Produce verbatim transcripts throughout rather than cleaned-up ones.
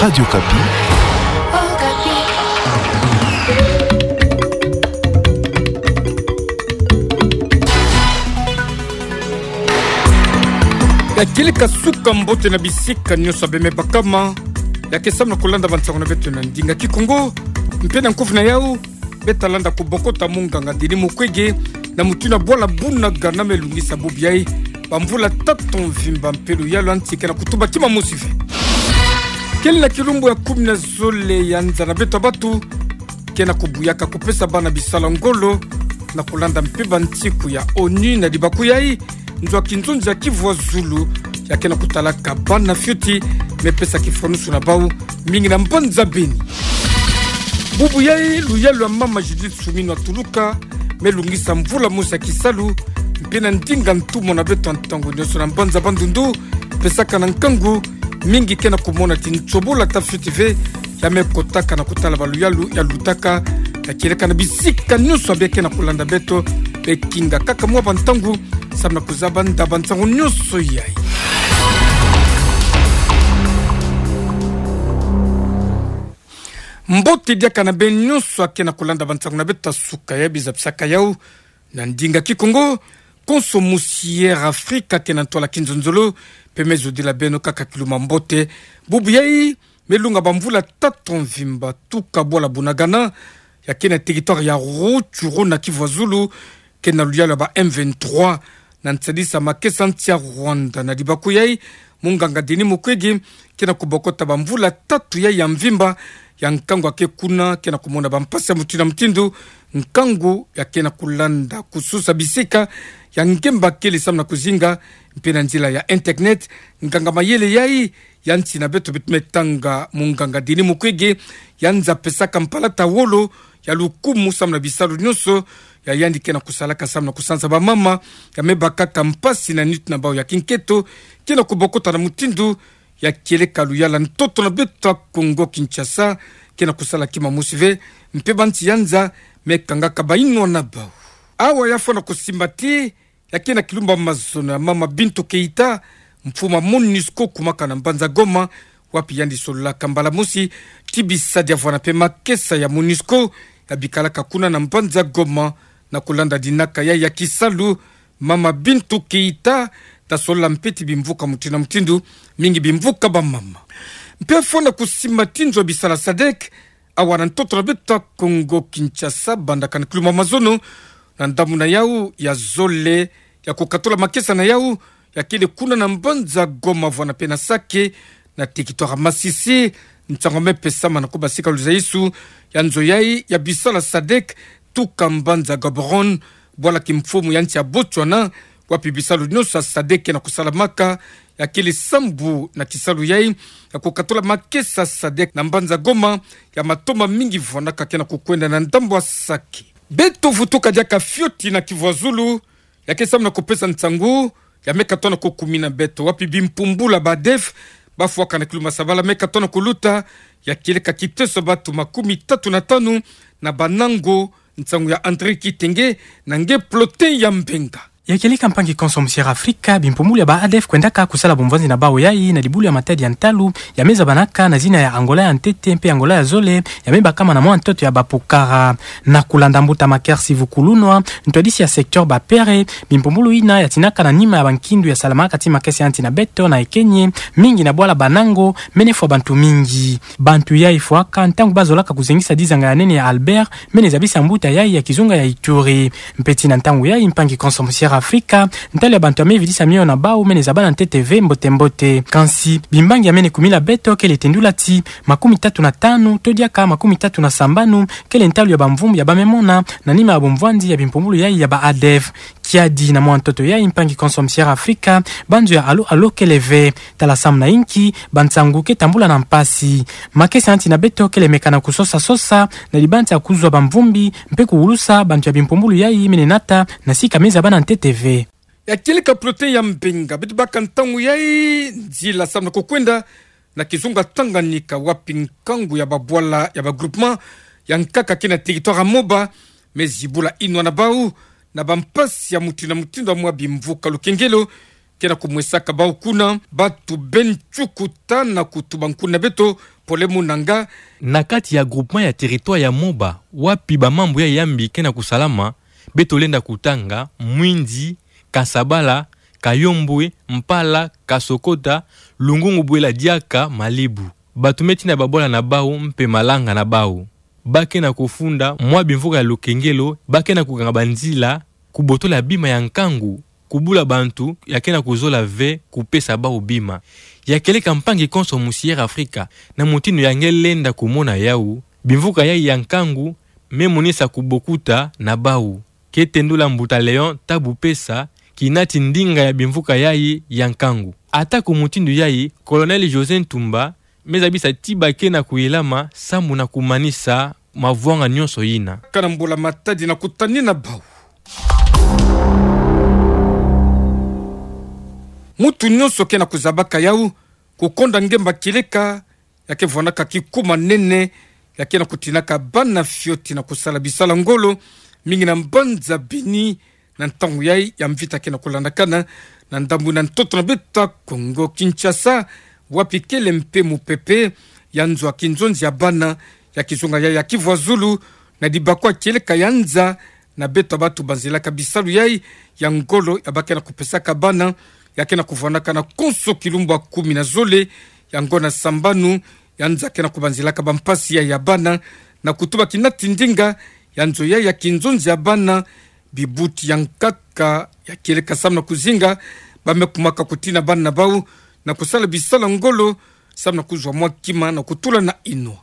Radio Kapi. Yakili kasuka mbote na bisika nyosa beme bakama yakesamna kulanda bansango na betu na ndinga kikongo mpena nkufu na yau betalanda kubokota munganga dini mukwege na mutuna bola buna gana melungisa bubiai bamvula taton vimba mpelu yalo antike na kutuba kima musife keli na kilumbu ya kumi na zole ya nzana betu abatu kena kubuyaka kupesa bana bisala ngolo na kulanda mpeba ntiku ya oni na dibaku yai nzwa kinzunzi ya Kivu Zulu ya kena kutalaka bana fyuti mepesa kifonusu na bau mingi na mbanza beni bubu yai luyelu ya mama Judith Sumino atuluka melungisa mvula musa kisalu mpena ndinga ntumo na beto antango nyoso na mbanza bandundu pesaka na nkangu mingi kena kumona tinchobola ta fyuti ve ya mekotaka na kutala baluyelu ya lutaka ya kireka na bisika nyoso abeke na kulanda beto pekinga kaka mwa bantangu samna kuzaba ndaba ntango nyoso yai mbote diaka na ben nyoso akena kulanda bantango na beta suka ya bizapsaka yau na ndinga kikongo konso musière Afrika kena tola kinzonzolo pemezo de la beno kaka kiluma mbote bubu yai melunga bamvula taton vimba tuka bola bunagana ya kena territoire ya Rutshuru na Kivu Zulu kena luyalo ba M vingt-trois na ntsadisa makesa ntia Rwanda na dibaku yai munganga dini mukwege kena kubokota bamvula tatu yai ya mvimba ya nkangu ake kuna kena kumona bampasa mutina mtindu nkangu ya kena kulanda kususa bisika ya ngemba kele samna kuzinga mpena njila ya internet nkanga mayele yai ya nchi na beto bitmetanga munganga dini mukwege ya nza pesaka mpalata wolo ya lukumu samna bisalu nyoso ya yandi kena kusalaka samna kusanza ba mama ya mebakaka mpasi na nitu na bao ya kinketo kena kubokota na mutindu ya kiele kaluyala ntoto na beto Kongo Kinshasa kena kusala kima musive mpeba nchi yanza mekanga kabaino na bao awa yafona kusimbati ya kena kilumba mazono ya mama Bintu Keita mfuma MONUSCO kumaka na mbanza Goma wapi yandi solola kambala musi tibisa diavwana pe makesa ya MONUSCO ya bikalaka kuna na mbanza Goma na kulanda dinaka ya ya kisalu mama Bintu Keita tasola mpeti bimvuka mutina mtindu mingi bimvuka ba mama mpe fona kusimatinzo bisala sadek awana ntoto na beta Kongo Kinshasa banda kana kuluma mazono na ndamu na yau ya zole ya kukatola makesa na yau ya kile kuna na mbanza Goma vwana pena sake na tekitora Masisi ntangome pesama na kubasika luzaisu ya nzo yai ya bisala sadek tuka mbanza Gabron bwala kimfumu ya nchi ya Botswana wapi bisalu nyosa sadeke na kusalamaka ya kile sambu na kisalu yai ya kukatola makesa sadek na mbanza Goma ya matoma mingi vwanaka kena kukwenda na ndambo wa saki beto vutuka jaka fyoti na Kivu Zulu ya kesamu na kupesa ntangu ya meka tona kukumina beto wapi bimpumbula badef bafu waka na kiluma sabala meka tona kuluta ya kile kakiteso batu makumi tatu na tanu na banango ntangu ya Andre Kitenge na nge plote ya mbenga yakilika mpangi konsomusière Afrika bimpumulu ya ba A D F kwendaka kusala bomvanzi na bao yai na libulu ya matadi ya ntalu ya meza banaka na zina ya Angola ya ntete mpe Angola ya zole ya meba kama na mwa ntoto ya bapokara na kulanda mbuta makersi vukulunwa ntwadisi ya sektor bapere bimpumulu ina ya tinaka na nima ya bankindu ya salamaka tima kesi anti na beto na ekenye mingi na boala banango menefwa bantu mingi bantu yai fuaka ntangu bazolaka kuzengisa dizanga ya nene ya Albert mene zabisa mbuta yai ya kizunga ya Ituri mpeti na ntangu yai mpangi konsomusière Afrika ntale bantu amevidisa mio na bao mene zabana T T V mbote mbote kansi bimbangi amene kumila beto kele tendula ti makumi tatu na tano todiaka makumi tatu na sambanu kele ntalu ya bamvumbu ya bamemona na nima ya bomvwanzi ya bimpumulu yai ya ba A D F kiadi na mwa ntoto yai mpangi konsomusière Afrika banzo ya alo alo keleve tala sam na inki bantsangu ke tambula na mpasi makesi anti na beto kele mekana kusosa sosa na libanti ya kuzwa bamvumbi mpe kuulusa bantu ya bimpumulu yai mene nata na sika meza bana T T V ya kilika plote ya mbenga bitu baka ntangu yai nzila samna kukwenda na kizunga Tanganyika wapi nkangu ya babwala ya bagroupement ya nkaka kena territoire moba mezibula inwa na bau na bampasi ya mutina mutindo mwa bimvuka lukengelo kena kumwesaka bau kuna batu benchukuta na kutubankuna beto Pole Munanga na kati ya groupement ya territoire ya Moba wapi ba mambo ya Yambi kena kusalama betolenda kutanga Mwindi Kasabala Kayombwe Mpala Kasokota Lungungu Bwela Diaka Malibu batumeti na babola na bao mpe malanga na bao bake na kufunda mwa bimvuka ya Lokengelo bake na kuganga banzila kubotola bima ya nkangu kubula bantu yakena kuzola ve kupesa bao bima yakeleka mpangi konso musiere Afrika na mutino yangelenda kumona yau bimvuka ya yankangu memonisa kubokuta na bau ketendula mbuta leon tabu pesa kinati ndinga ya bimvuka yai yankangu ata kumutindo yai Colonel José Ntumba mezabisa tibake na kuilama samu na kumanisa mavwanga nyonso yina kanambula matadi na kutani na bau mutu nyonso kena kuzabaka yau kukonda ngemba kileka yake vonaka kikuma nene yake na kutinaka bana fioti na kusala bisala ngolo mingi na mbanza bini na ntangu yai ya mvita kena kulandakana na ndambu na ntoto na beta Kongo Kinshasa wapi kele mpe mupepe ya nzwa kinzonzi ya bana ya kizunga yai ya Kivu Zulu na dibakwa kileka yanza na beta batu banzilaka bisalu yai ya ngolo ya bake na kupesaka bana yake na kuvonaka na konso kilumbu kumi na zole ya ngona sambanu yanza kena kubanzilaka bampasi ya yabana na kutuba kinati ndinga yanzo ya ya kinzonzi ya bana bibuti yankaka ya kileka samna kuzinga bamekumaka kutina bana na bau na kusala bisala ngolo samna kuzwa mwa kima na kutula na ino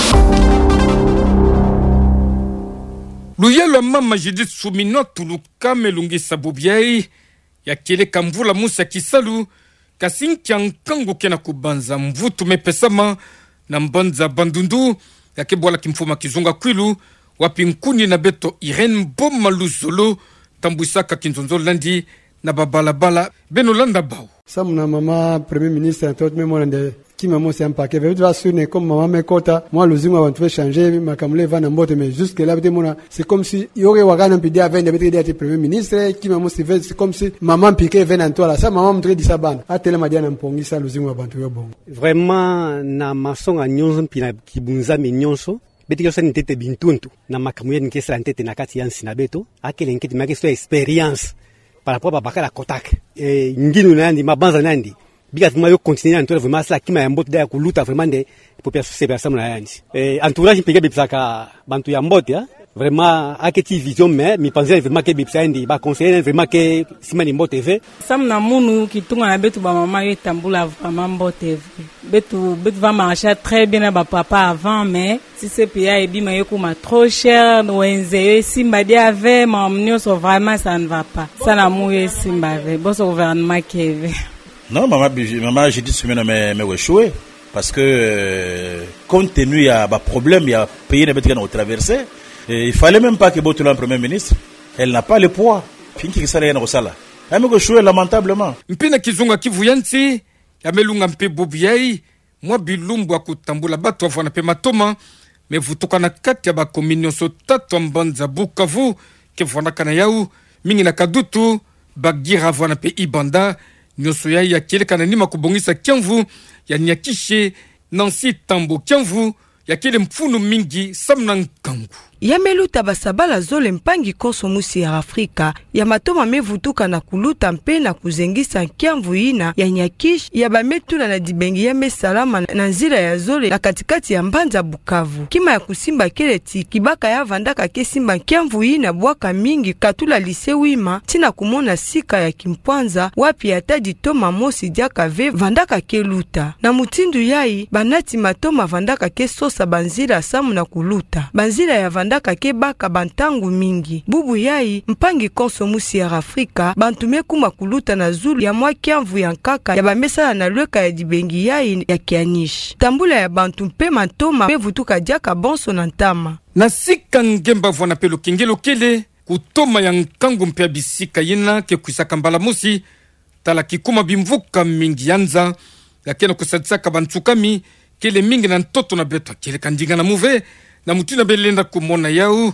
luyelo mama Judith Sumino tuluka melungi sabubiai ya kileka mvula musa kisalu kasinkia nkangu kena kubanza mvutu mepesama na mbanza bandundu ya kebwala kimfuma kizunga kwilu wapi nkuni na beto Irene Boma Luzolo tambuisaka kinzonzo landi na babalabala beno landa bao Sam na mama premier ministre tot me mo nde qui m'a montré un paquet veut dire sonner comme maman me kota moi le zuma va tout changer ma kamle va na mbote mais jusque là c'est comme si il y aurait wagana pidi avec de être premier ministre qui m'a montré c'est comme si maman piqué vient en toi là ça maman me dit ça ban a tele madiana mpongi ça le zuma va tout bon vraiment na mason a nyonzo pina kibunza me nyonso beti yo sani tete bintuntu na makamuye nkesa ntete na kati yansi na beto akele nketi makeso experience par rapport à bakala kotak e nginu nandi mabanza nandi biga tuma yo continuer en vraiment ça kima ya mbote da kuluta vraiment de population separação na yandi e entourage pege bipsaka bantu ya mbote ya vraiment aketi vision mais mi penser vraiment que bipsa ndi ba conseiller vraiment que simani mbote ve sam na munu kitunga na betu ba mama yo tambula vraiment mbote betu betu va marcher très bien na ba papa avant mais si c'est pia et bima yo kuma trop cher wenze simba dia ave mamnyo so vraiment ça ne va pas ça na muye simba ve boso gouvernement keve. Non, maman, maman, j'ai dit que je vais échouer. Parce que, euh, compte tenu, il y a un problème, il y a un pays qui a traversé. Il ne fallait même pas que Botoula, le Premier ministre, elle n'a pas le poids. Puis qui s'est rien au sala. Elle m'a échoué lamentablement. Mpina kizunga kivuyanti, ya melunga mpe bobiyai, mwa bilumbu wa kutambula batu wa vwana pe matoma, me vutoka na kati ya ba kominyon so tatu mbanza Bukavu, ke vwana kana yau, mingi na kadutu, bagira vwana pe Ibanda, nyonso ya ya kile kana nima kubongisa Kiamvu ya Nyakishe Nancy Tambo Kiamvu ya kile mfunu mingi samna nkangu ya meluta basabala zole mpangi konso musi ya Afrika ya matoma mevutuka na kuluta mpe na kuzengisa Kiamvu ina ya Nyakish ya bametuna na dibengi ya mesalama na nzira ya zole na katikati ya mbanza Bukavu kima ya kusimba keleti kibaka ya vandaka ke simba Kiamvu ina bwaka mingi katula lise wima tina kumona sika ya Kimpwanza wapi atadi toma mosi diaka ve vandaka ke luta na mutindu yai banati matoma vandaka ke sosa banzira samu na kuluta banzira ya vandaka ke baka bantangu mingi bubu yai mpangi konso musi ya Afrika bantume kuma kuluta na zulu ya mwa Kiamvu ya nkaka ya bamesala na lweka ya dibengi yai ya Kianish tambula ya bantu mpe matoma mevutuka diaka bonso na ntama na sika ngemba vwana pe lokengelo kele kutoma ya nkangu mpe ya bisika yina ke kuisaka mbala musi tala kikuma bimvuka mingi yanza ya kena kusadisaka bantsukami kele mingi na ntoto na beto kele kandinga na muve na mutina belenda kumona yau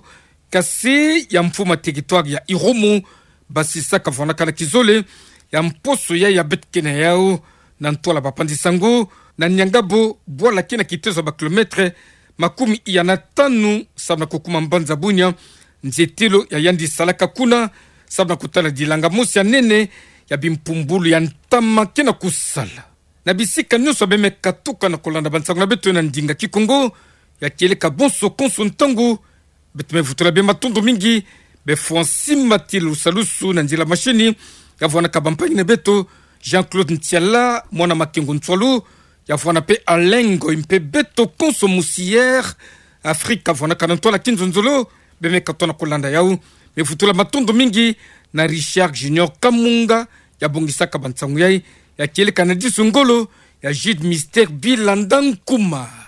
kasi ya mfuma territoire ya Irumu basisaka vwana kana kizole ya mposo ya ya betkena yau na ntola bapandi sango na Nyangabo bwala kina kitezo ba kilometre makumi iyana tanu sabna kukuma mbanza bunya nzetilo ya yandi salaka kuna sabna kutala dilanga musi ya nene ya bimpumbulu ya ntama kina kusala na bisika nyuso beme katuka na kolanda bansangu na beto na ndinga kikongo ya kieleka bonso konso ntangu betme vutula be matundu mingi be fonsi matilu salusu na nzila mashini ya vwana kabampangi na beto Jean-Claude Ntiala mwana makengo ntwalu ya vwana pe alengo impe beto konso musiere Afrika vwana kanantola kinzonzolo beme katona kolanda yau me vutula matundu mingi na Richard Junior Kamunga ya bongisaka bansangu yai ya kieleka na disungolo ya Jid Mister Bilandan Kuma.